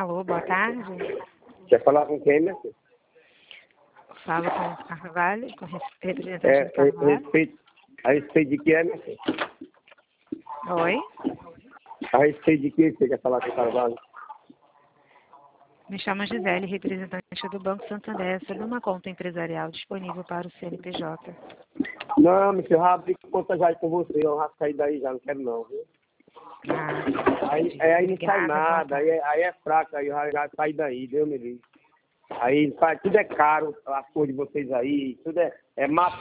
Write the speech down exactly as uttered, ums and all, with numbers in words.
Alô, boa tarde. Quer falar com quem, né? Falo com o Carvalho, com o representante É, do Carvalho. a respeito, a respeito de que é, né? Oi? A respeito de que você quer falar com o Carvalho? Me chamo Gisele, representante do Banco Santander, sobre uma conta empresarial disponível para o C N P J. Não, meu filho, eu abri conta já com você, eu já saí daí já, não quero não, viu? Ah, Aí, aí, aí não sai obrigada, boa nada, aí, tarde. é- aí é fraco, aí eu já, já saí daí, Deus me livre. Aí faz- tudo é caro, as coisas de vocês aí, tudo é, é mato